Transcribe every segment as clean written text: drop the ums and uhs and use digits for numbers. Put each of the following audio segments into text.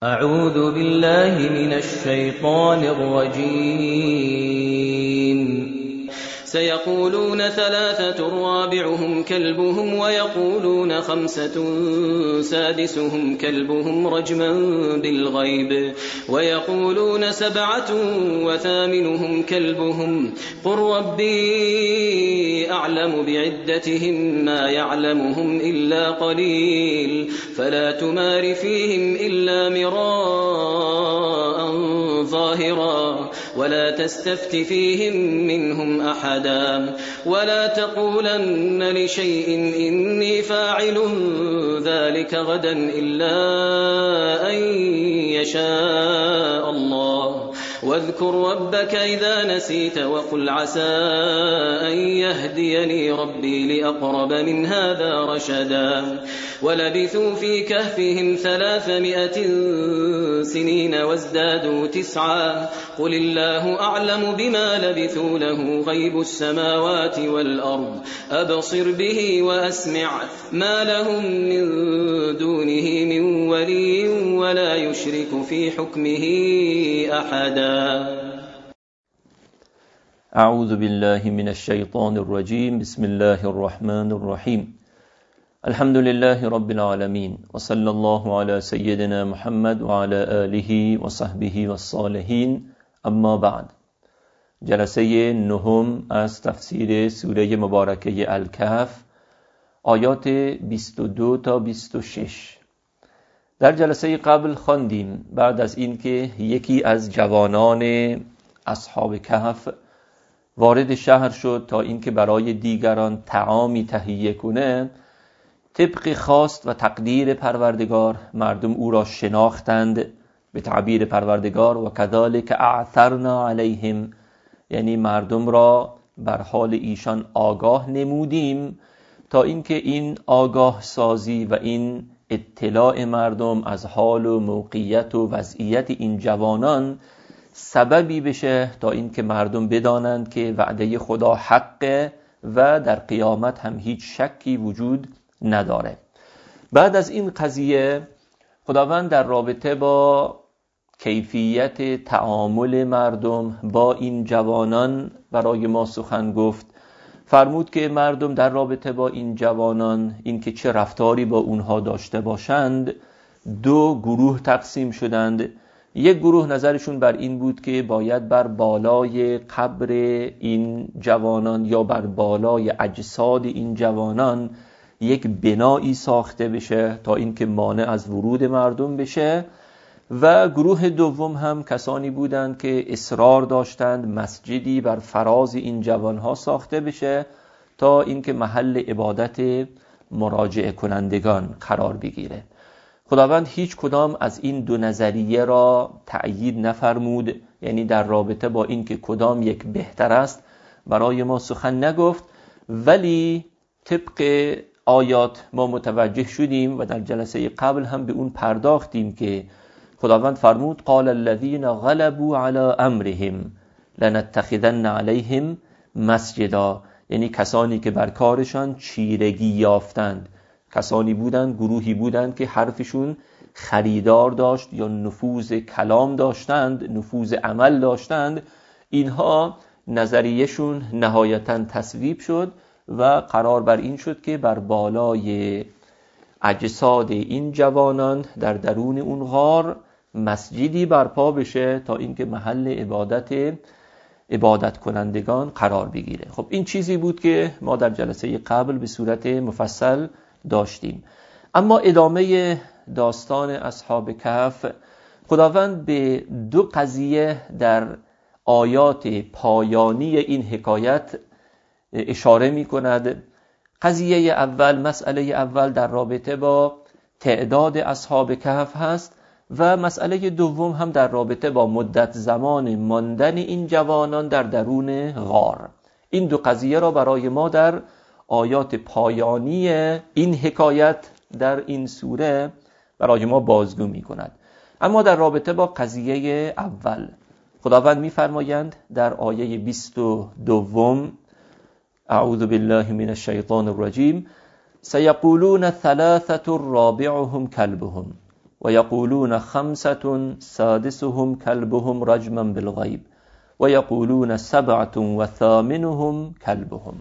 أعوذ بالله من الشيطان الرجيم. سيقولون ثلاثة رابعهم كلبهم ويقولون خمسة سادسهم كلبهم رجما بالغيب ويقولون سبعة وثامنهم كلبهم قل ربي أعلم بعدتهم ما يعلمهم إلا قليل فلا تمار فيهم إلا مراء ظاهرا ولا تستفت فيهم منهم أحدا ولا تقولن لشيء إني فاعل ذلك غدا إلا أن يشاء الله واذكر ربك إذا نسيت وقل عسى أن يهديني ربي لأقرب من هذا رشدا ولبثوا في كهفهم 300 سنين وازدادوا 9 قل الله أعلم بما لبثوا له غيب السماوات والأرض أبصر به وأسمع ما لهم من دونه من ولي ولا يشرك في حكمه أحدا. أعوذ بالله من الشيطان الرجيم. بسم الله الرحمن الرحيم. الحمد لله رب العالمين وصلى الله على سيدنا محمد وعلى آله وصحبه والصالحين. اما بعد، جلسه نهم از تفسیر سوره مبارکه الکهف، آیات 22 تا 26. در جلسه قبل خواندیم بعد از اینکه یکی از جوانان اصحاب کهف وارد شهر شد تا اینکه برای دیگران طعامی تهیه کنه، طبق خواست و تقدیر پروردگار مردم او را شناختند به تعبیر پروردگار و کذالک اعثرنا علیهم، یعنی مردم را بر حال ایشان آگاه نمودیم تا اینکه این آگاه سازی و این اطلاع مردم از حال و موقعیت و وضعیت این جوانان سببی بشه تا اینکه مردم بدانند که وعده خدا حقه و در قیامت هم هیچ شکی وجود نداره. بعد از این قضیه خداوند در رابطه با کیفیت تعامل مردم با این جوانان برای ما سخن گفت. فرمود که مردم در رابطه با این جوانان، اینکه چه رفتاری با اونها داشته باشند، 2 گروه تقسیم شدند. یک گروه نظرشون بر این بود که باید بر بالای قبر این جوانان یا بر بالای اجساد این جوانان یک بنایی ساخته بشه تا اینکه مانع از ورود مردم بشه، و گروه دوم هم کسانی بودند که اصرار داشتند مسجدی بر فراز این جوانها ساخته بشه تا اینکه محل عبادت مراجعه کنندگان قرار بگیره. خداوند هیچ کدام از این 2 نظریه را تأیید نفرمود، یعنی در رابطه با این که کدام یک بهتر است برای ما سخن نگفت، ولی طبق آیات ما متوجه شدیم و در جلسه قبل هم به اون پرداختیم که خداوند فرمود قال الذين غلبوا على امرهم لنتخذن عليهم مسجدا، یعنی کسانی که بر کارشان چیرگی یافتند، کسانی بودند، گروهی بودند که حرفشون خریدار داشت یا نفوذ کلام داشتند، نفوذ عمل داشتند، اینها نظریهشون نهایتاً تصویب شد و قرار بر این شد که بر بالای اجساد این جوانان در درون اون غار مسجدی برپا بشه تا اینکه محل عبادت کنندگان قرار بگیره. خب این چیزی بود که ما در جلسه قبل به صورت مفصل داشتیم. اما ادامه داستان اصحاب کهف، خداوند به 2 قضیه در آیات پایانی این حکایت اشاره می کند. قضیه اول، مسئله اول در رابطه با تعداد اصحاب کهف هست و مسئله دوم هم در رابطه با مدت زمان ماندن این جوانان در درون غار. این 2 قضیه را برای ما در آیات پایانی این حکایت در این سوره برای ما بازگو می کند. اما در رابطه با قضیه اول خداوند می فرمایند در آیه 22 اعوذ بالله من الشیطان الرجیم سیقولون 3 رابعهم کلبهم و یقولون 5 سادسهم کلبهم رجما بالغیب و یقولون 7 و 8 کلبهم.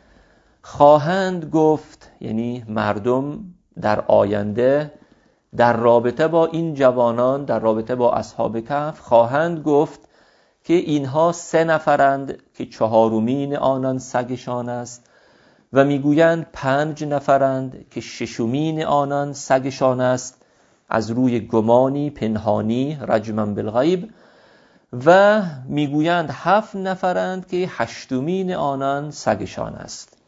خواهند گفت، یعنی مردم در آینده در رابطه با این جوانان، در رابطه با اصحاب کهف خواهند گفت که اینها 3 نفرند که 4مین آنان سگشان است و میگویند 5 نفرند که 6مین آنان سگشان است، از روی گمانی پنهانی رجما بالغیب، و میگویند 7 نفرند که 8مین آنان سگشان است.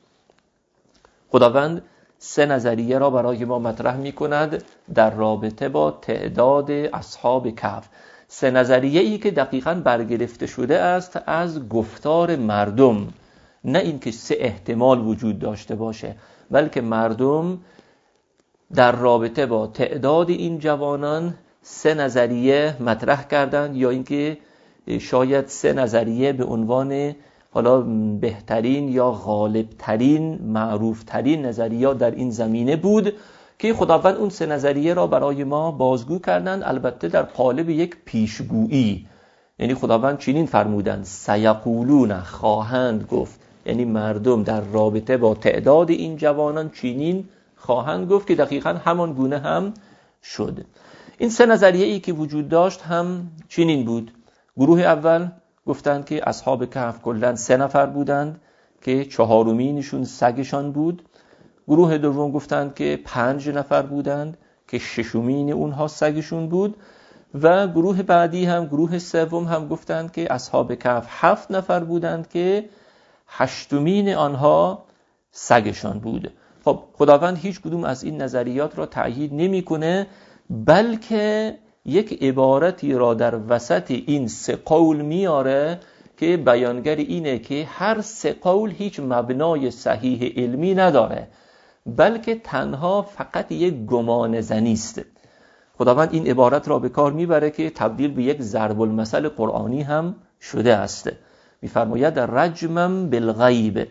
خداوند 3 نظریه را برای ما مطرح می کند در رابطه با تعداد اصحاب کهف. 3 نظریه‌ای که دقیقاً برگرفته شده است از گفتار مردم، نه اینکه 3 احتمال وجود داشته باشه، بلکه مردم در رابطه با تعداد این جوانان 3 نظریه مطرح کردند، یا اینکه شاید 3 نظریه به عنوان حالا بهترین یا غالبترین معروفترین نظریات در این زمینه بود که خداوند اون 3 نظریه را برای ما بازگو کردند، البته در قالب یک پیشگویی. یعنی خداوند چنین فرمودند سیقولون، خواهند گفت، یعنی مردم در رابطه با تعداد این جوانان چنین خواهند گفت، که دقیقاً همان گونه هم شد. این 3 نظریه ای که وجود داشت هم چنین بود. گروه اول گفتند که اصحاب کهف کلاً 3 نفر بودند که 4مینشون سگشان بود. گروه دوم گفتند که 5 نفر بودند که 6مین اونها سگشون بود. و گروه بعدی هم، گروه سوم هم گفتند که اصحاب کهف 7 نفر بودند که 8مین آنها سگشان بود. خب خداوند هیچ کدوم از این نظریات را تأیید نمی‌کنه، بلکه یک عبارتی را در وسط این 3 قول میاره که بیانگر اینه که هر 3 قول هیچ مبنای صحیح علمی نداره، بلکه تنها فقط یک گمان زنی است. خداوند این عبارت را به کار میبره که تبدیل به یک ضرب المثل قرآنی هم شده است. میفرماید رجما بالغیب.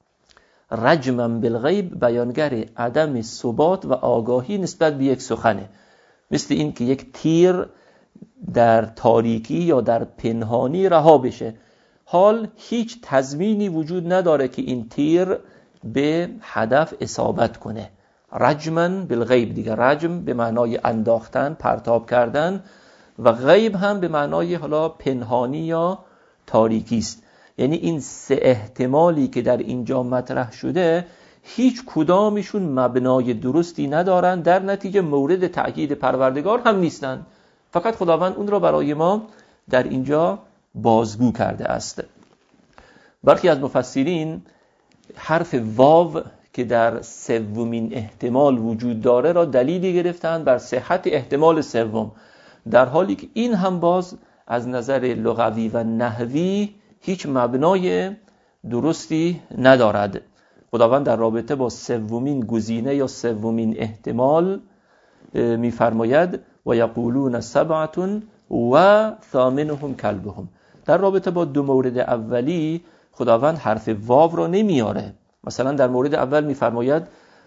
رجما بالغیب بیانگر عدم ثبات و آگاهی نسبت به یک سخنه، مثل این که یک تیر در تاریکی یا در پنهانی رها بشه، حال هیچ تضمینی وجود نداره که این تیر به هدف اصابت کنه. رجما بالغیب، دیگه رجم به معنای انداختن، پرتاب کردن، و غیب هم به معنای حالا پنهانی یا تاریکی است. یعنی این 3 احتمالی که در اینجا مطرح شده هیچ کدامشون مبنای درستی ندارن، در نتیجه مورد تأکید پروردگار هم نیستن، فقط خداوند اون را برای ما در اینجا بازگو کرده است. برخی از مفسرین حرف واو که در 3مین احتمال وجود داره را دلیلی گرفتند بر صحت احتمال 3، در حالی که این هم باز از نظر لغوی و نحوی هیچ مبنای درستی ندارد. خداوند در رابطه با 3مین گزینه یا 3مین احتمال میفرماید و یقولون 7 و 8 کلبهم. در رابطه با 2 مورد اولی خداوند حرف واو را نمیاره. مثلا در مورد اول میفرماید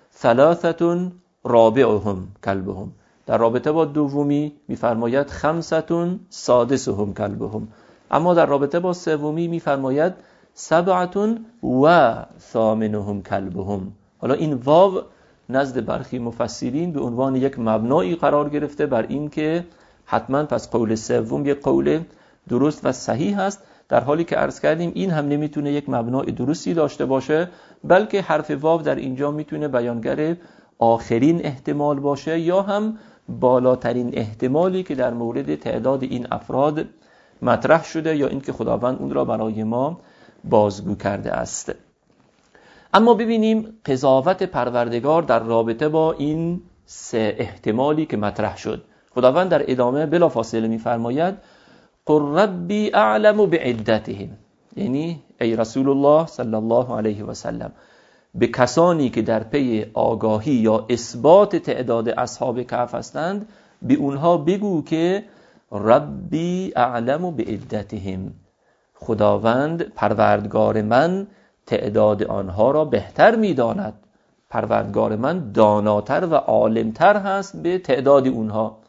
3 رابعهم کلبهم، در رابطه با دومی میفرماید 5 سادسهم کلبهم، اما در رابطه با 3می میفرماید 7 و 8 کلبهم. حالا این واو نزد برخی مفسرین به عنوان یک مبنایی قرار گرفته بر این که حتما پس قول 3 یک قول درست و صحیح است، در حالی که عرض کردیم این هم نمیتونه یک مبنای درستی داشته باشه، بلکه حرف واو در اینجا میتونه بیانگر آخرین احتمال باشه یا هم بالاترین احتمالی که در مورد تعداد این افراد مطرح شده، یا اینکه خداوند اون را برای ما بازگو کرده است. اما ببینیم قضاوت پروردگار در رابطه با این 3 احتمالی که مطرح شد. خداوند در ادامه بلافاصله میفرماید قل ربی اعلم بعدتهم، یعنی ای رسول الله صلی الله علیه و سلم به کسانی که در پی آگاهی یا اثبات تعداد اصحاب کهف هستند به اونها بگو که ربی اعلم بعدتهم، خداوند پروردگار من تعداد آنها را بهتر می‌داند، پروردگار من داناتر و عالمتر هست به تعداد اونها.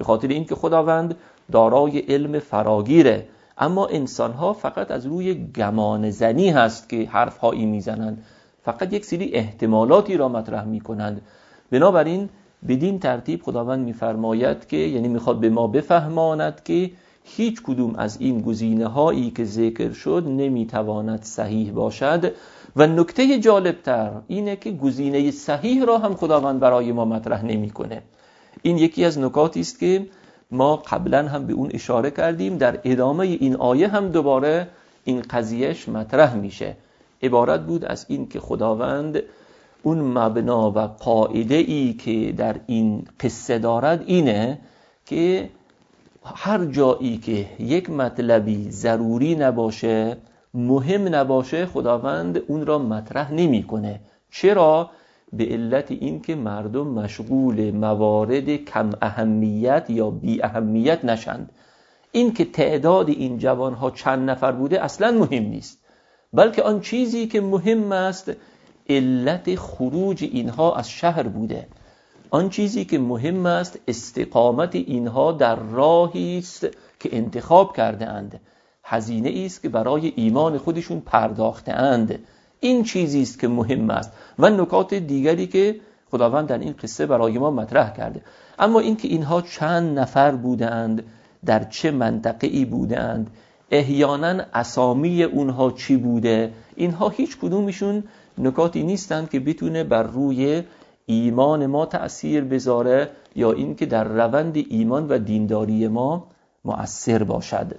به خاطر اینکه خداوند دارای علم فراگیره، اما انسان‌ها فقط از روی گمان زنی هست که حرف‌هایی میزنند، فقط یک سری احتمالاتی را مطرح میکنند. بنابراین بدین ترتیب خداوند میفرماید که یعنی میخواد به ما بفهماند که هیچ کدوم از این گزینه‌هایی که ذکر شد نمیتواند صحیح باشد. و نکته جالبتر اینه که گزینه صحیح را هم خداوند برای ما مطرح نمیکنه. این یکی از نکاتی است که ما قبلا هم به اون اشاره کردیم. در ادامه این آیه هم دوباره این قضیهش مطرح میشه. عبارت بود از این که خداوند اون مبنا و قاعده ای که در این قصه دارد اینه که هر جایی که یک مطلبی ضروری نباشه، مهم نباشه، خداوند اون را مطرح نمیکنه. چرا؟ به علت این که مردم مشغول موارد کم اهمیت یا بی اهمیت نشند. این که تعداد این جوانها چند نفر بوده اصلا مهم نیست، بلکه آن چیزی که مهم است علت خروج اینها از شهر بوده. آن چیزی که مهم است استقامت اینها در راهی است که انتخاب کرده اند، هزینه است که برای ایمان خودشون پرداخته اند. این چیزی است که مهم است و نکات دیگری که خداوند در این قصه برای ما مطرح کرده. اما اینکه اینها چند نفر بودند، در چه منطقه‌ای بودند، احیانا اسامی اونها چی بوده، اینها هیچ کدومشون نکاتی نیستند که بتونه بر روی ایمان ما تأثیر بذاره یا اینکه در روند ایمان و دینداری ما مؤثر باشد.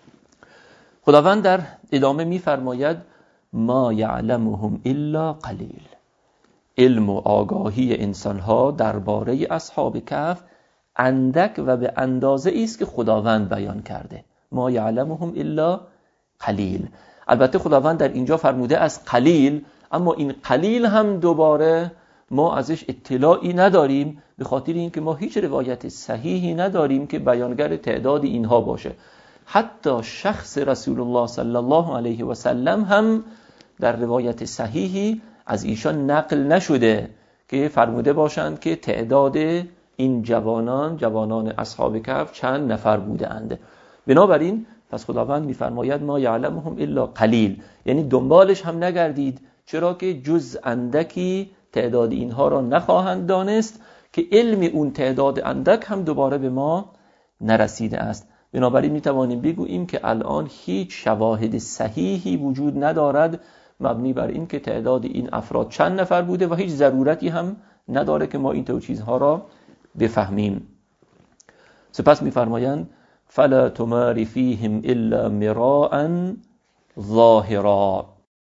خداوند در ادامه می‌فرماید ما یعلمهم الا قلیل. علم و آگاهی انسان‌ها درباره اصحاب کهف اندک و به اندازه است که خداوند بیان کرده. ما یعلمهم الا قلیل. البته خداوند در اینجا فرموده از قلیل، اما این قلیل هم دوباره ما ازش اطلاعی نداریم، به خاطر اینکه ما هیچ روایت صحیحی نداریم که بیانگر تعداد اینها باشه. حتی شخص رسول الله صلی الله علیه و سلم هم در روایت صحیحی از ایشان نقل نشده که فرموده باشند که تعداد این جوانان اصحاب کهف چند نفر بودند. بنابراین پس خداوند میفرماید ما یعلمهم الا قلیل، یعنی دنبالش هم نگردید، چرا که جز اندکی تعداد اینها را نخواهند دانست که علم اون تعداد اندک هم دوباره به ما نرسیده است. بنابراین میتوانیم بگوییم که الان هیچ شواهد صحیحی وجود ندارد مبنی بر این که تعداد این افراد چند نفر بوده و هیچ ضرورتی هم نداره که ما این طور چیزها را بفهمیم. سپس میفرمایند فلا تمار فیهم الا مراء ظاهرا.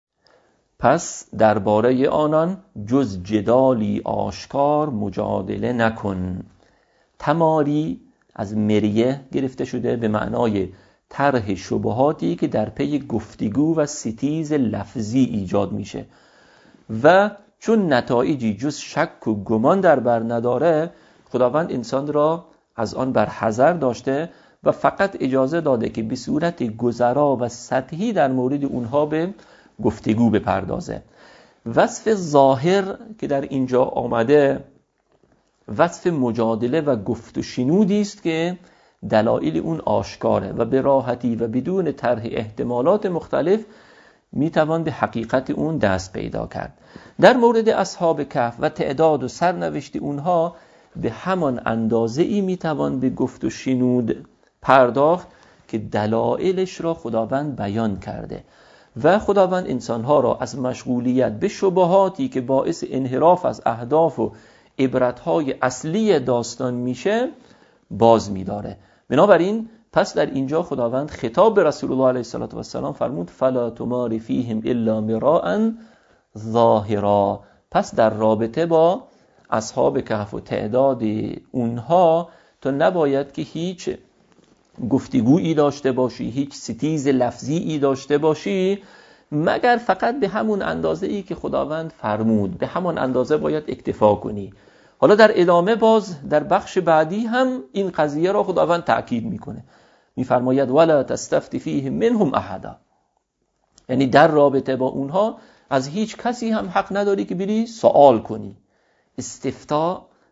پس درباره آنان جز جدالی آشکار مجادله نکن. تماری از مریه گرفته شده به معنای طرح شبهاتی که در پی گفتگو و ستیز لفظی ایجاد میشه و چون نتایجی جز شک و گمان در بر نداره، خداوند انسان را از آن بر حذر داشته و فقط اجازه داده که به صورت گذرا و سطحی در مورد اونها به گفتگو بپردازه. وصف ظاهر که در اینجا آمده وصف مجادله و گفت و شنودی است که دلایل اون آشکاره و به راحتی و بدون طرح احتمالات مختلف میتوان به حقیقت اون دست پیدا کرد. در مورد اصحاب کهف و تعداد و سرنوشت اونها به همان اندازه ای میتوان به گفت و شنود پرداخت که دلایلش را خداوند بیان کرده و خداوند انسانها را از مشغولیت به شبهاتی که باعث انحراف از اهداف و عبرتهای اصلی داستان میشه باز میداره. بنابراین پس در اینجا خداوند خطاب به رسول الله علیه السلام فرمود فلا تمار فیهم الا مراء ظاهرا. پس در رابطه با اصحاب کهف و تعداد اونها تو نباید که هیچ گفتگویی داشته باشی، هیچ ستیز لفظی داشته باشی، مگر فقط به همون اندازه ای که خداوند فرمود، به همون اندازه باید اکتفا کنی. حالا در ادامه باز در بخش بعدی هم این قضیه را خداوند تأکید میکنه، میفرماید ولا تستفت فیهم منهم احدا، یعنی در رابطه با اونها از هیچ کسی هم حق نداری که بری سوال کنی. استفتا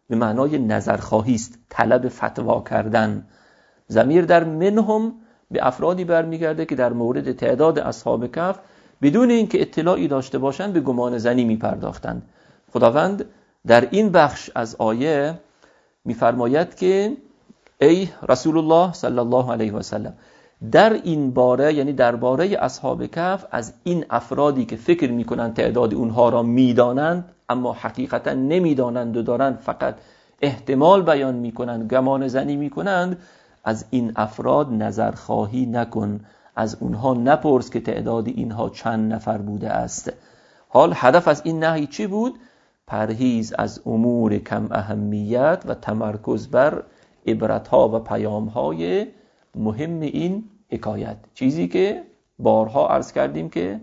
به معنای نظرخواهی است، طلب فتوا کردن. ضمیر در منهم به افرادی برمیگرده که در مورد تعداد اصحاب کهف بدون اینکه اطلاعی داشته باشند به گمان زنی میپرداختند. خداوند در این بخش از آیه میفرماید که ای رسول الله صلی الله علیه و سلم، در این باره، یعنی درباره اصحاب کهف، از این افرادی که فکر میکنند تعداد اونها را میدانند اما حقیقتا نمیدانند و دارند فقط احتمال بیان میکنند، گمان زنی میکنند، از این افراد نظرخواهی نکن، از اونها نپرس که تعداد اینها چند نفر بوده است. حال هدف از این نهی چی بود؟ پرهیز از امور کم اهمیت و تمرکز بر عبرتها و پیامهای مهم این حکایت، چیزی که بارها عرض کردیم که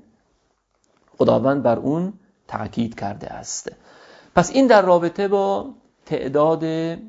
خداوند بر اون تأکید کرده است. پس این در رابطه با تعداد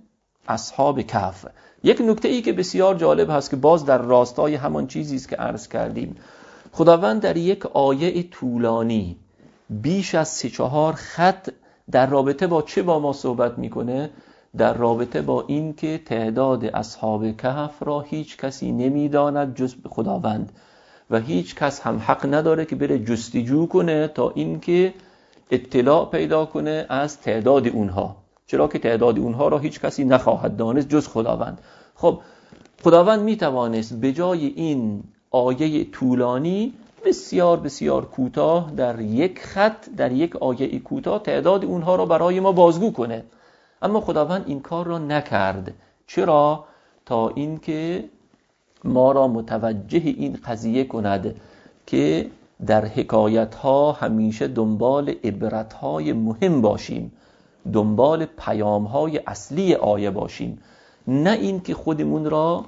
اصحاب کهف. یک نکته ای که بسیار جالب هست که باز در راستای همان چیزی است که عرض کردیم، خداوند در یک آیه طولانی بیش از 3-4 خط در رابطه با چه با ما صحبت میکنه؟ در رابطه با این که تعداد اصحاب کهف را هیچ کسی نمیداند جز خداوند و هیچ کس هم حق نداره که بره جستجو کنه تا این که اطلاع پیدا کنه از تعداد اونها، چرا که تعداد اونها را هیچ کسی نخواهد دانست جز خداوند. خب خداوند میتوانست به جای این آیه طولانی بسیار بسیار کوتاه در یک خط، در یک آیه کوتاه تعداد اونها را برای ما بازگو کنه، اما خداوند این کار را نکرد. چرا؟ تا اینکه ما را متوجه این قضیه کند که در حکایت ها همیشه دنبال عبرت های مهم باشیم، دنبال پیام های اصلی آیه باشیم، نه این که خودمون را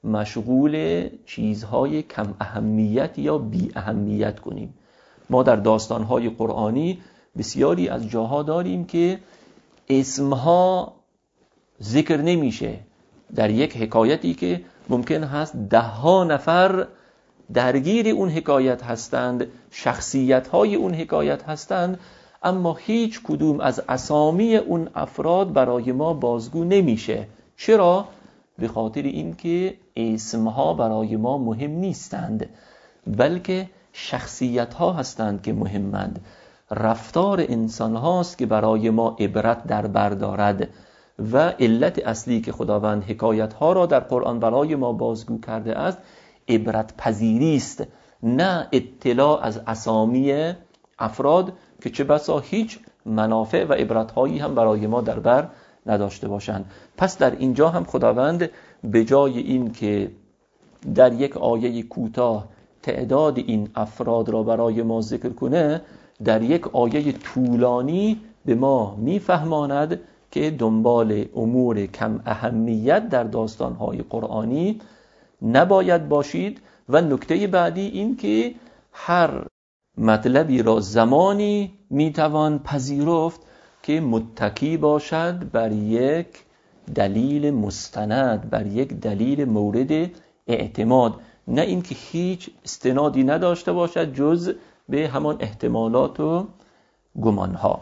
مشغول چیزهای کم اهمیت یا بی اهمیت کنیم. ما در داستانهای قرآنی بسیاری از جاها داریم که اسمها ذکر نمیشه. در یک حکایتی که ممکن هست 10 نفر درگیر اون حکایت هستند، شخصیت‌های اون حکایت هستند، اما هیچ کدوم از اسامی اون افراد برای ما بازگو نمیشه. چرا؟ به خاطر اینکه اسمها برای ما مهم نیستند، بلکه شخصیت‌ها هستند که مهمند. رفتار انسان هاست که برای ما عبرت در بر دارد و علت اصلی که خداوند حکایت ها را در قرآن برای ما بازگو کرده است عبرت پذیری است، نه اطلاع از اسامی افراد که چه بسا هیچ منافع و عبرت هایی هم برای ما در بر نداشته باشند. پس در اینجا هم خداوند به جای این که در یک آیه کوتاه تعداد این افراد را برای ما ذکر کنه، در یک آیه طولانی به ما میفهماند که دنبال امور کم اهمیت در داستانهای قرآنی نباید باشید. و نکته بعدی این که هر مطلبی را زمانی میتوان پذیرفت که متکی باشد بر یک دلیل مستند، بر یک دلیل مورد اعتماد، نه اینکه هیچ استنادی نداشته باشد جز به همان احتمالات و گمانها.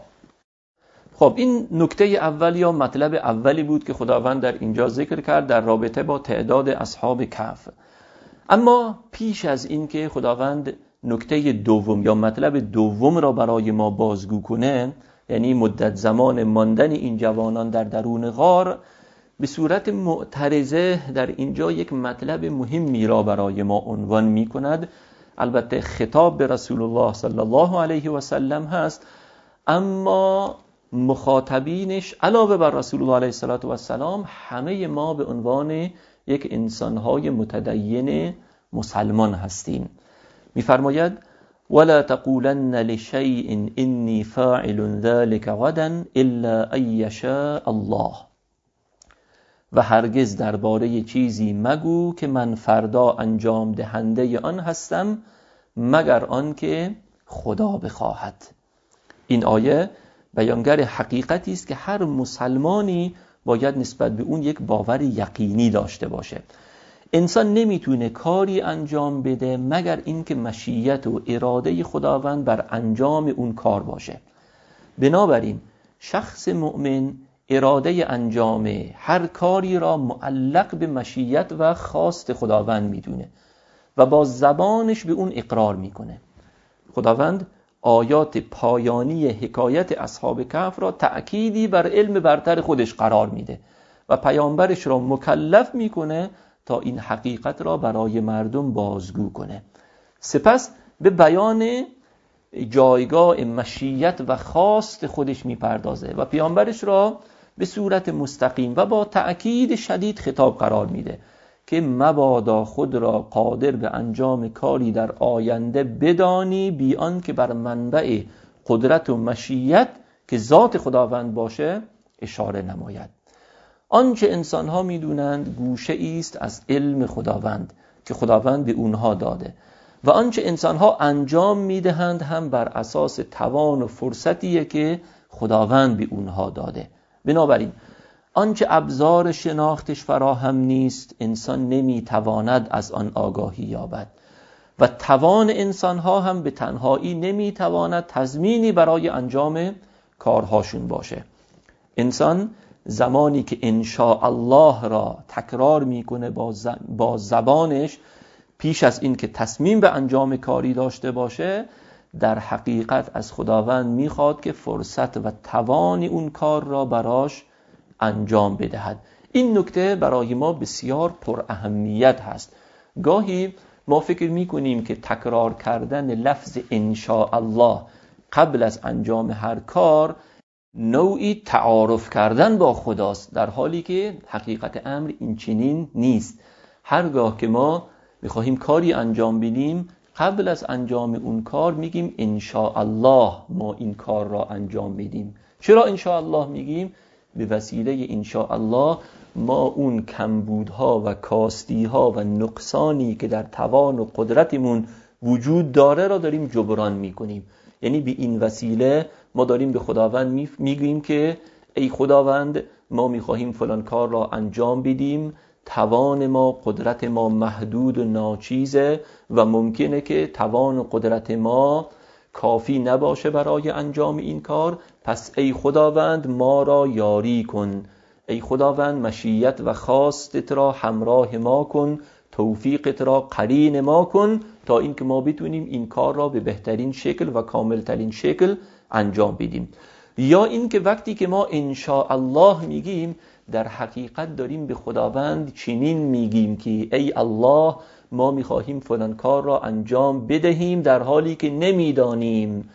خب این نکته اول یا مطلب اولی بود که خداوند در اینجا ذکر کرد در رابطه با تعداد اصحاب کهف. اما پیش از این که خداوند نکته دوم یا مطلب دوم را برای ما بازگو کنه، یعنی مدت زمان ماندن این جوانان در درون غار، به صورت معترضه در اینجا یک مطلب مهمی را برای ما عنوان می کند. البته خطاب به رسول الله صلی الله علیه و سلم هست، اما مخاطبینش علاوه بر رسول الله علیه و سلام همه ما به عنوان یک انسانهای متدین مسلمان هستیم. می‌فرماید ولا تقولن لشیء انی فاعل ذلك غدا الا ان یشاء الله، و هرگز درباره چیزی مگو که من فردا انجام دهنده آن هستم مگر آن که خدا بخواهد. این آیه بیانگر حقیقتی است که هر مسلمانی باید نسبت به اون یک باور یقینی داشته باشه. انسان نمیتونه کاری انجام بده مگر اینکه مشیت و اراده خداوند بر انجام اون کار باشه. بنابراین شخص مؤمن اراده انجام هر کاری را معلق به مشیت و خواست خداوند میدونه و با زبانش به اون اقرار میکنه. خداوند آیات پایانی حکایت اصحاب کهف را تأکیدی بر علم برتر خودش قرار میده و پیامبرش را مکلف میکنه تا این حقیقت را برای مردم بازگو کنه. سپس به بیان جایگاه مشیت و خواست خودش میپردازه و پیامبرش را به صورت مستقیم و با تأکید شدید خطاب قرار میده که مبادا خود را قادر به انجام کاری در آینده بدانی بی آنکه بر منبع قدرت و مشیت که ذات خداوند باشه اشاره نماید. آنچه انسانها میدونند گوشه ایست از علم خداوند که خداوند به اونها داده و آنچه انسانها انجام میدهند هم بر اساس توان و فرصتیه که خداوند به اونها داده. بنابراین آنچه ابزار شناختش فراهم نیست انسان نمیتواند از آن آگاهی یابد و توان انسانها هم به تنهایی نمیتواند تضمینی برای انجام کارهاشون باشه. انسان زمانی که انشاء الله را تکرار میکنه با زبانش پیش از این که تصمیم به انجام کاری داشته باشه، در حقیقت از خداوند میخواد که فرصت و توان اون کار را براش انجام بدهد. این نکته برای ما بسیار پر اهمیت هست. گاهی ما فکر میکنیم که تکرار کردن لفظ انشاء الله قبل از انجام هر کار نوعی تعارف کردن با خداست، در حالی که حقیقت امر این چنین نیست. هرگاه که ما میخواهیم کاری انجام بدیم قبل از انجام اون کار میگیم انشاء الله ما این کار را انجام میدیم. چرا انشاء الله میگیم؟ به وسیله انشاء الله ما اون کمبودها و کاستیها و نقصانی که در توان و قدرتمون وجود داره را داریم جبران میکنیم. یعنی به این وسیله ما داریم به خداوند میگیم که ای خداوند ما میخواهیم فلان کار را انجام بدیم، توان ما قدرت ما محدود و ناچیزه و ممکنه که توان و قدرت ما کافی نباشه برای انجام این کار، پس ای خداوند ما را یاری کن، ای خداوند مشیت و خواستت را همراه ما کن، توفیقت را قرین ما کن تا اینکه ما بتونیم این کار را به بهترین شکل و کاملترین شکل انجام بدیم. یا اینکه وقتی که ما انشاء الله میگیم در حقیقت داریم به خداوند چنین میگیم که ای الله ما میخواهیم فلان کار را انجام بدهیم در حالی که نمیدانیم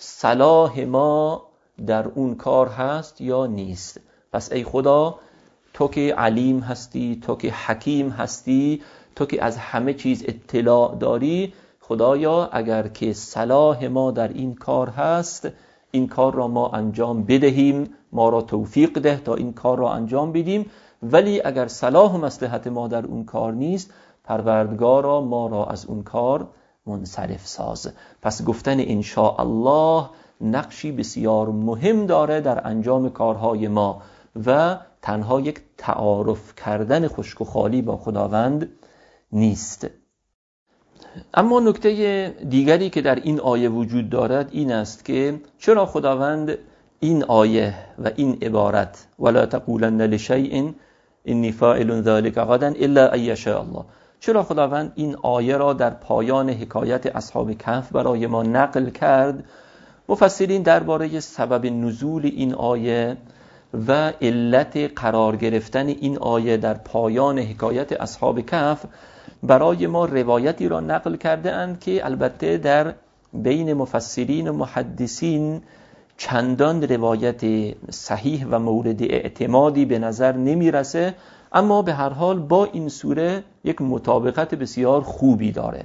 صلاح ما در اون کار هست یا نیست. پس ای خدا تو که علیم هستی، تو که حکیم هستی، تو که از همه چیز اطلاع داری، خدایا اگر که صلاح ما در این کار هست این کار را ما انجام بدهیم، ما را توفیق ده تا این کار را انجام بدیم، ولی اگر صلاح و مصلحت ما در اون کار نیست پروردگارا ما را از اون کار منصرف ساز. پس گفتن انشاء الله نقشی بسیار مهم داره در انجام کارهای ما و تنها یک تعارف کردن خشک و خالی با خداوند نیست. اما نکته دیگری که در این آیه وجود دارد این است که چرا خداوند این آیه و این عبارت ولا تقولن لشیء انی فاعل ذلک غدا الا ان یشاء الله، چرا خداوند این آیه را در پایان حکایت اصحاب کهف برای ما نقل کرد؟ مفسرین درباره سبب نزول این آیه و علت قرار گرفتن این آیه در پایان حکایت اصحاب کهف برای ما روایتی را نقل کرده اند که البته در بین مفسرین و محدثین چندان روایت صحیح و مورد اعتمادی به نظر نمیرسه، اما به هر حال با این سوره یک مطابقت بسیار خوبی داره.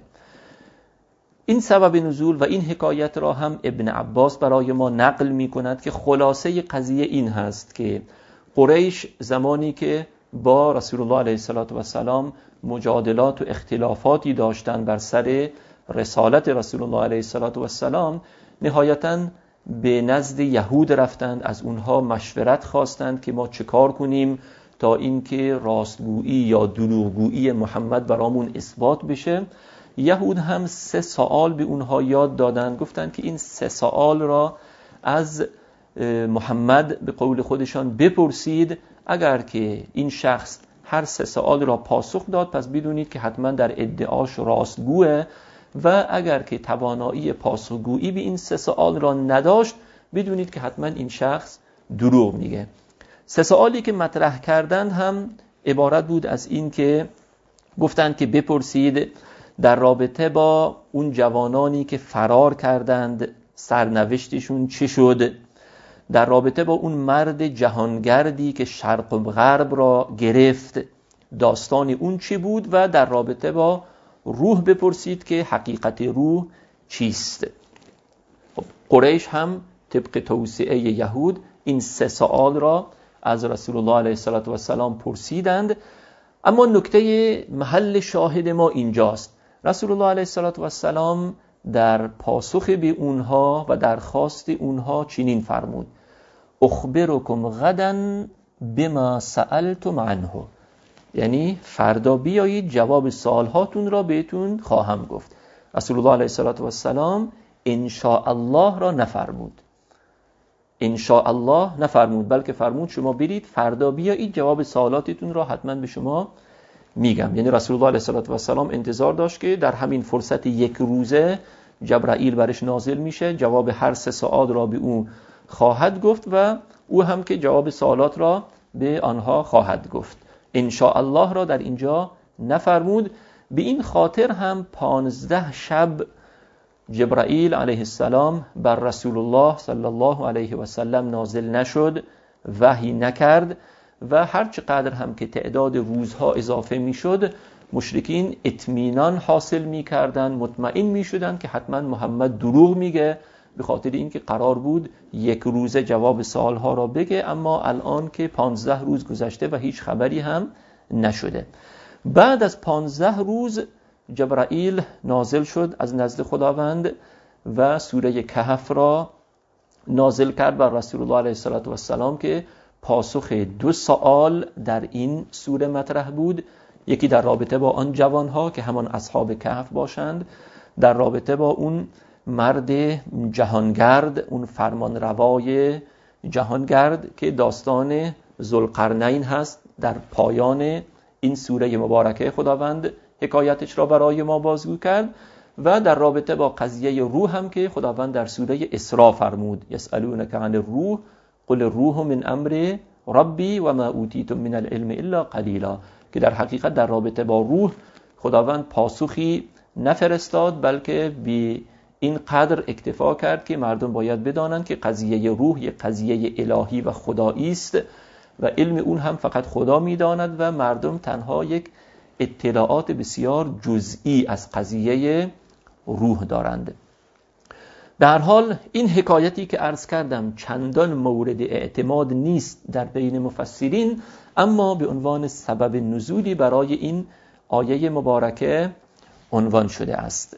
این سبب نزول و این حکایت را هم ابن عباس برای ما نقل می کند که خلاصه قضیه این هست که قریش زمانی که با رسول الله علیه السلام مجادلات و اختلافاتی داشتند بر سر رسالت رسول الله علیه السلام، نهایتاً به نزد یهود رفتند، از اونها مشورت خواستند که ما چه کار کنیم تا اینکه راستگویی یا دروغگویی محمد برامون اثبات بشه. یهود هم 3 سوال به اونها یاد دادند، گفتند که این 3 سوال را از محمد به قول خودشان بپرسید اگر که این شخص هر 3 سوال را پاسخ داد پس بدونید که حتما در ادعاش راستگوه و اگر که توانایی پاسخگویی به این 3 سوال را نداشت بدونید که حتما این شخص دروغ میگه. 3 سوالی که مطرح کردند هم عبارت بود از این که گفتند که بپرسید در رابطه با اون جوانانی که فرار کردند سرنوشتشون چه شد، در رابطه با اون مرد جهانگردی که شرق و غرب را گرفت داستان اون چی بود و در رابطه با روح بپرسید که حقیقت روح چیست. قریش هم طبق توصیه یهود این 3 سوال را از رسول الله علیه السلام پرسیدند. اما نکته محل شاهد ما اینجاست. رسول الله علیه السلام در پاسخ به اونها و درخواست اونها چنین فرمود: اخبرکم غدا بما سألتم عنه، یعنی فردا بیایید جواب سوالهاتون را بهتون خواهم گفت. رسول الله علیه السلام ان شاء الله را نفرمود، ان شاء الله نفرمود، بلکه فرمود شما برید فردا بیایید جواب سوالاتتون را حتما به شما میگم. یعنی رسول الله علیه السلام انتظار داشت که در همین فرصت 1 روزه جبرائیل برش نازل میشه، جواب هر 3 سوال را به او خواهد گفت و او هم که جواب سوالات را به آنها خواهد گفت. ان شاء الله را در اینجا نفرمود. به این خاطر هم 15 شب جبرائیل علیه السلام بر رسول الله صلی الله علیه و سلم نازل نشد، وحی نکرد و هر چقدر هم که تعداد روزها اضافه میشد مشرکین اطمینان حاصل میکردن، مطمئن میشدن که حتما محمد دروغ میگه، به خاطر اینکه قرار بود 1 روزه جواب سوالها را بگه، اما الان که 15 روز گذشته و هیچ خبری هم نشده. بعد از 15 روز جبرائیل نازل شد از نزد خداوند و سوره کهف را نازل کرد بر رسول الله علیه السلام که پاسخ 2 سوال در این سوره مطرح بود. یکی در رابطه با آن جوانها که همان اصحاب کهف باشند، در رابطه با اون مرد جهانگرد، اون فرمان روای جهانگرد که داستان ذوالقرنین هست. در پایان این سوره مبارکه خداوند حکایتش را برای ما بازگو کرد و در رابطه با قضیه روح هم که خداوند در سوره اسراء فرمود: یسألونک عن الروح قل الروح من امر ربی و ما اوتیتم من العلم الا قلیلا، که در حقیقت در رابطه با روح خداوند پاسخی نفرستاد، بلکه به این قدر اکتفا کرد که مردم باید بدانند که قضیه روح یک قضیه الهی و خدایی است و علم اون هم فقط خدا میداند و مردم تنها یک اطلاعات بسیار جزئی از قضیه روح دارند. به هر حال این حکایتی که عرض کردم چندان مورد اعتماد نیست در بین مفسرین، اما به عنوان سبب نزولی برای این آیه مبارکه عنوان شده است.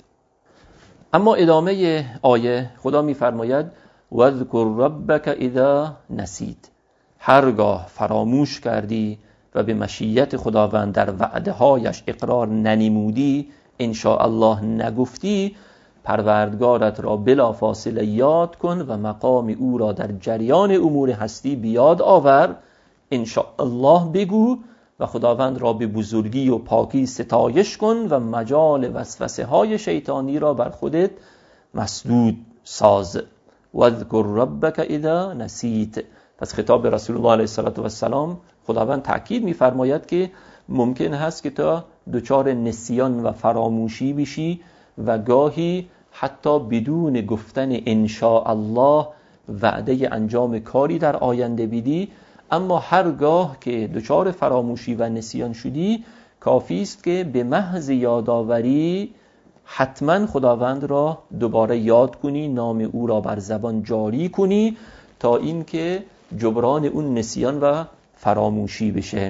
اما ادامه آیه خدا می‌فرماید: وَاذْكُرْ رَبَّكَ اذا نسیت، هرگاه فراموش کردی و به مشیت خداوند در وعده‌هایش اقرار ننمودی، ان شاء الله نگفتی، پروردگارت را بلا فاصله یاد کن و مقام او را در جریان امور هستی بیاد آور، ان شاء الله بگو و خداوند را به بزرگی و پاکی ستایش کن و مجال وسوسه های شیطانی را بر خودت مسدود ساز. واذکر ربک اذا نسیت. پس خطاب به رسول الله علیه السلام خداوند تأکید می‌فرماید که ممکن هست که تا دچار نسیان و فراموشی بشی و گاهی حتی بدون گفتن ان شاء الله وعده انجام کاری در آینده بدی، اما هرگاه که دچار فراموشی و نسیان شدی کافی است که به محض یادآوری حتما خداوند را دوباره یاد کنی، نام او را بر زبان جاری کنی تا اینکه جبران اون نسیان و فراموشی بشه.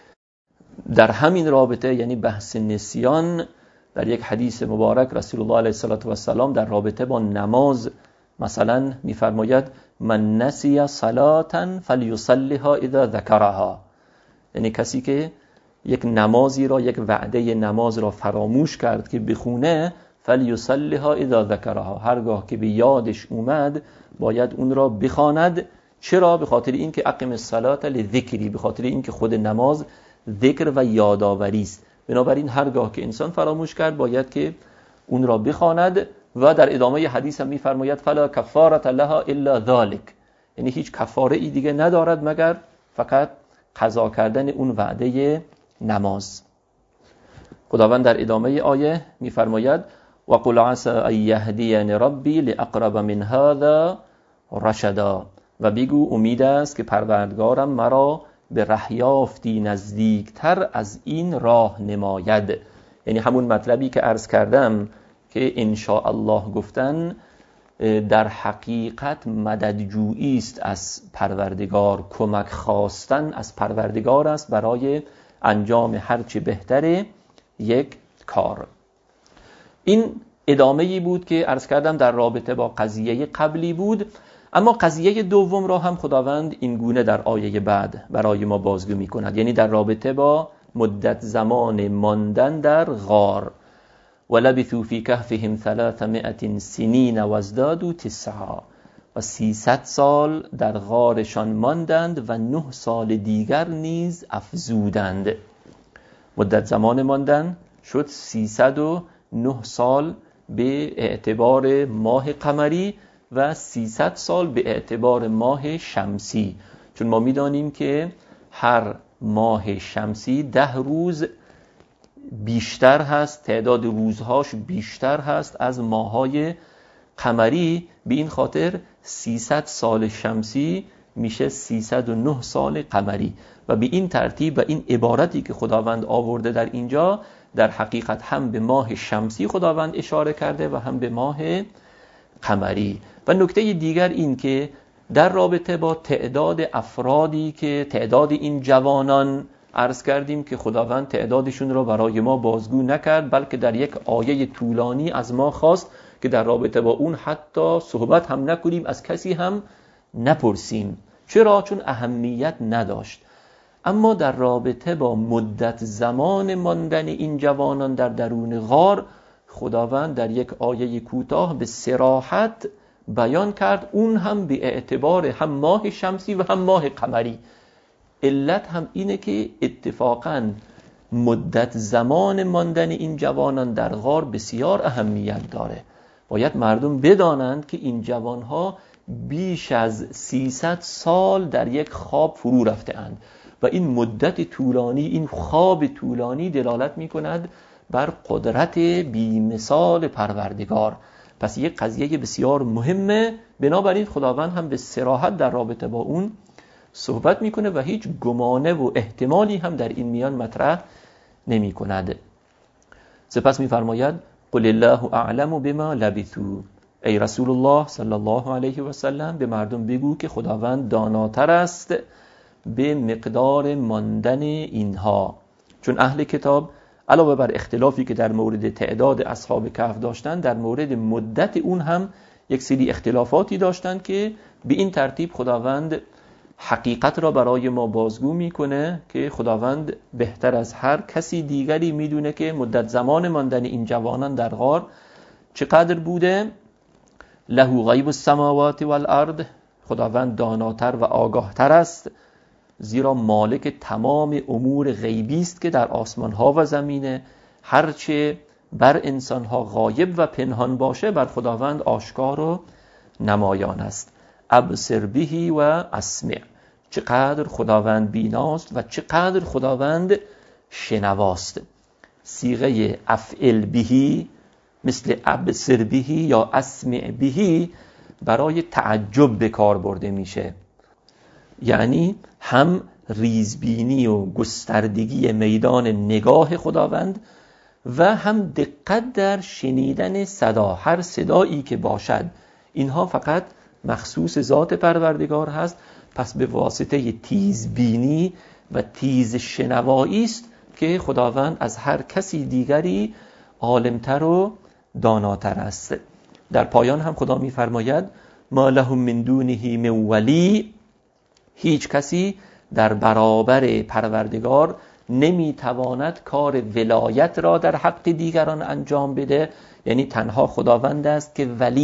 در همین رابطه، یعنی بحث نسیان، در یک حدیث مبارک رسول الله علیه السلام در رابطه با نماز مثلا می‌فرماید: من نسی صلاة فلیصلیها اذا ذکرها، یعنی کسی که یک نمازی را، یک وعده نماز را فراموش کرد که بخونه، فلیصلیها اذا ذکرها، هرگاه که به یادش اومد باید اون را بخواند. چرا؟ به خاطر این که اقم الصلاة لذکری، به خاطر این که خود نماز ذکر و یادآوری است. بنابراین هرگاه که انسان فراموش کرد باید که اون را بخواند. و در ادامه حدیث هم می‌فرماید فلا کفارة لها الا ذلك، یعنی هیچ کفاره ای دیگه ندارد مگر فقط قضا کردن اون وعده نماز. خداوند در ادامه آیه می‌فرماید و قل عسى ان يهديني ربي لاقرب من هذا رشدا، و بگو امید است که پروردگارم مرا به رهیافتی نزدیکتر از این راه نماید. یعنی همون مطلبی که عرض کردم که ان شاء الله گفتن در حقیقت مددجویی است از پروردگار، کمک خواستن از پروردگار است برای انجام هرچه بهتره یک کار. این ادامه‌ای بود که عرض کردم در رابطه با قضیه قبلی بود. اما قضیه دوم را هم خداوند این گونه در آیه بعد برای ما بازگو می‌کند، یعنی در رابطه با مدت زمان ماندن در غار. ولبثوا فی کهفهم 300 سنین وازدادوا 9، و 300 سال در غارشان ماندند و 9 سال دیگر نیز افزودند. مدت زمان ماندن شد 309 سال به اعتبار ماه قمری و 300 سال به اعتبار ماه شمسی، چون ما می‌دانیم که هر ماه شمسی 10 روز بیشتر هست، تعداد روزهاش بیشتر هست از ماه‌های قمری. به این خاطر 300 سال شمسی میشه 309 سال قمری. و به این ترتیب و این عبارتی که خداوند آورده در اینجا در حقیقت هم به ماه شمسی خداوند اشاره کرده و هم به ماه قمری. و نکته دیگر این که در رابطه با تعداد افرادی که تعداد این جوانان عرض کردیم که خداوند تعدادشون را برای ما بازگو نکرد، بلکه در یک آیه طولانی از ما خواست که در رابطه با اون حتی صحبت هم نکنیم، از کسی هم نپرسیم. چرا؟ چون اهمیت نداشت. اما در رابطه با مدت زمان ماندن این جوانان در درون غار خداوند در یک آیه کوتاه به صراحت بیان کرد، اون هم به اعتبار هم ماه شمسی و هم ماه قمری. علت هم اینه که اتفاقاً مدت زمان ماندن این جوانان در غار بسیار اهمیت داره. باید مردم بدانند که این جوانها بیش از 300 سال در یک خواب فرو رفته اند و این مدت طولانی، این خواب طولانی دلالت می کند بر قدرت بی‌مثال پروردگار. پس یک قضیه بسیار مهمه، بنابراین خداوند هم به صراحت در رابطه با اون صحبت میکنه و هیچ گمانه و احتمالی هم در این میان مطرح نمی کند. سپس میفرماید قل الله اعلم بما لبثوا، ای رسول الله صلی الله علیه و سلم به مردم بگو که خداوند داناتر است به مقدار ماندن اینها. چون اهل کتاب علاوه بر اختلافی که در مورد تعداد اصحاب کهف داشتن، در مورد مدت اون هم یک سری اختلافاتی داشتن که به این ترتیب خداوند حقیقت را برای ما بازگو میکنه که خداوند بهتر از هر کسی دیگری میدونه که مدت زمان ماندن این جوانان در غار چقدر بوده. له غیب السماوات والارض، خداوند داناتر و آگاهتر است، زیرا مالک تمام امور غیبی است که در آسمان ها و زمینه. هرچه بر انسان ها غایب و پنهان باشه بر خداوند آشکار و نمایان است. ابصر بهی و اسمع، چقدر خداوند بیناست و چقدر خداوند شنواست. صیغه افعل بهی مثل ابصر بهی یا اسمع بهی برای تعجب به کار برده میشه، یعنی هم ریزبینی و گستردگی میدان نگاه خداوند و هم دقت در شنیدن صدا. هر صدایی که باشد اینها فقط مخصوص ذات پروردگار هست، پس به واسطه تیزبینی و تیز شنوایی است که خداوند از هر کسی دیگری عالمتر و داناتر است. در پایان هم خدا می‌فرماید ما لهم من دونه من ولی، هیچ کسی در برابر پروردگار نمیتواند کار ولایت را در حق دیگران انجام بده. یعنی تنها خداوند است که ولی است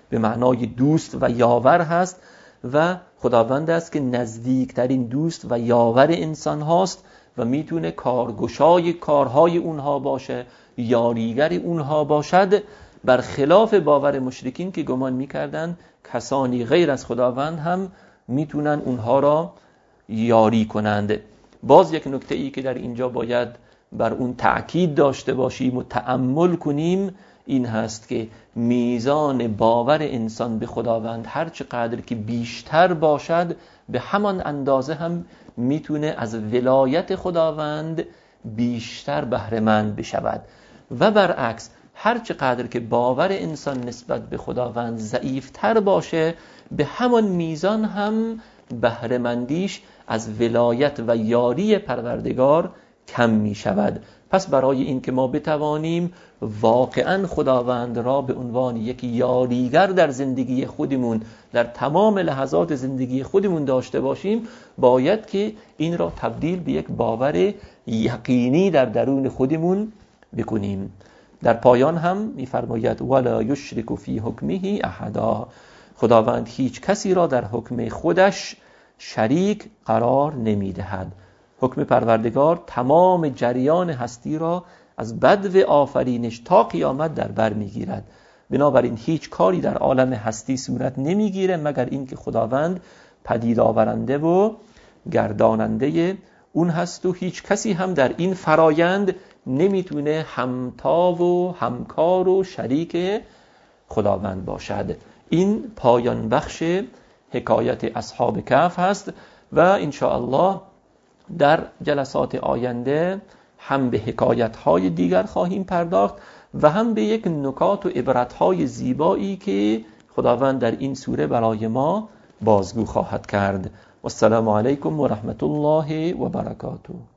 به معنای دوست و یاور هست و خداوند است که نزدیکترین دوست و یاور انسان هاست و میتونه کارگشای کارهای اونها باشه، یاریگر اونها باشد، برخلاف باور مشرکین که گمان میکردن کسانی غیر از خداوند هم میتونن اونها را یاری کنند. باز یک نکته ای که در اینجا باید بر اون تأکید داشته باشیم و تأمل کنیم این هست که میزان باور انسان به خداوند هر چقدر که بیشتر باشد به همان اندازه هم میتونه از ولایت خداوند بیشتر بهره‌مند بشود و برعکس هر چقدر که باور انسان نسبت به خداوند ضعیفتر باشه به همان میزان هم بهره‌مندیش از ولایت و یاری پروردگار کم می شود. پس برای این که ما بتوانیم واقعا خداوند را به عنوان یک یاریگر در زندگی خودمون در تمام لحظات زندگی خودمون داشته باشیم باید که این را تبدیل به یک باور یقینی در درون خودمون بکنیم. در پایان هم می‌فرماید ولا یشرک فی حکمه احدا، خداوند هیچ کسی را در حکم خودش شریک قرار نمی‌دهد. حکم پروردگار تمام جریان هستی را از بدو آفرینش تا قیامت در بر میگیرد. بنابراین هیچ کاری در عالم هستی صورت نمیگیره مگر اینکه خداوند پدید آورنده و گرداننده اون هست و هیچ کسی هم در این فرایند نمیتونه همتا و همکار و شریک خداوند باشد. این پایان بخش حکایت اصحاب کهف هست و انشاءالله در جلسات آینده هم به حکایت‌های دیگر خواهیم پرداخت و هم به یک نکات و عبرت‌های زیبایی که خداوند در این سوره برای ما بازگو خواهد کرد. والسلام علیکم و رحمت الله و برکاته.